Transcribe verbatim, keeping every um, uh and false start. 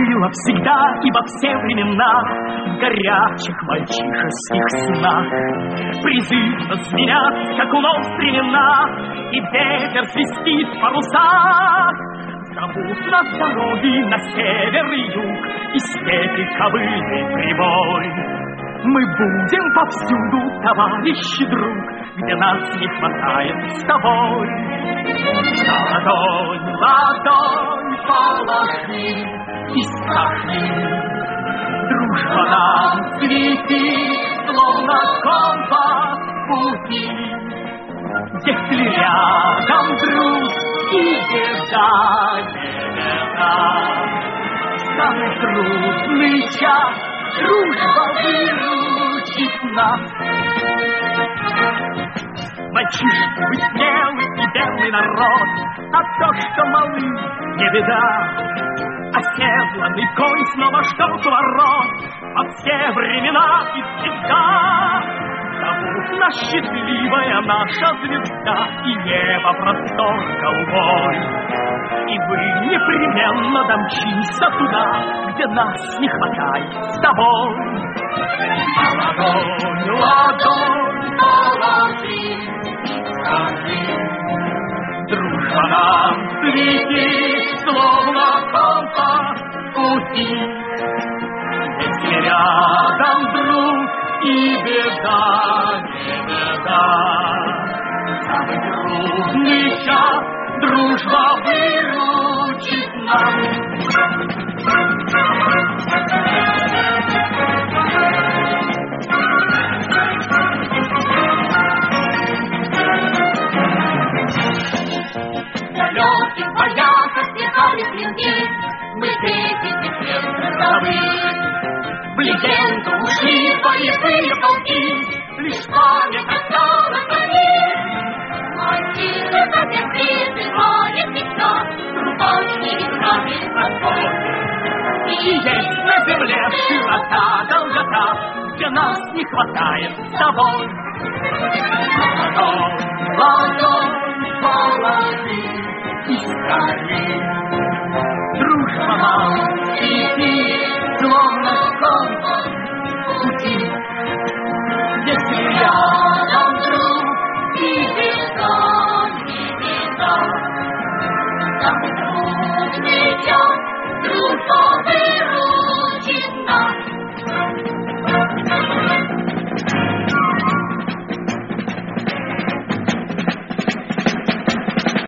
Было всегда и во все времена в горячих мальчишеских снах. Призывно звенят, как у ног стремена, и ветер свистит в парусах. Зовут нас дороги на север и юг, и степи ковыльный прибой. Мы будем повсюду, товарищ и друг, где нас не хватает с тобой. Ладонь, ладонь положи и скажи, дружба нам светит, словно компас пути. Если рядом друг и беда, не беда, в самый трудный час дружба выручит нас. Мальчишки, вы смелый и верный народ, а то, что малы, не беда. Оседланный конь снова ждал ворот во все времена и всегда. Зовут нас счастливая наша звезда и небо простор голубой. И вы непременно домчимся туда, где нас не хватает с тобой. Ладонь, ладонь положи, скажи, дружба нам светит, словно компас пути. Если рядом друг и беда, не беда, самый трудный час дружба выручит нас. В далеких боях отвлекались людей, мы дети теперь родовые. В легенду ушли боевые полки, лишь память осталась о них. Мальчишек опять призывает всегда, трубачки ветрами простор. И есть на земле широта, долгота, где нас не хватает с тобой. Ладонь, ладонь положи и скажи, дружба нам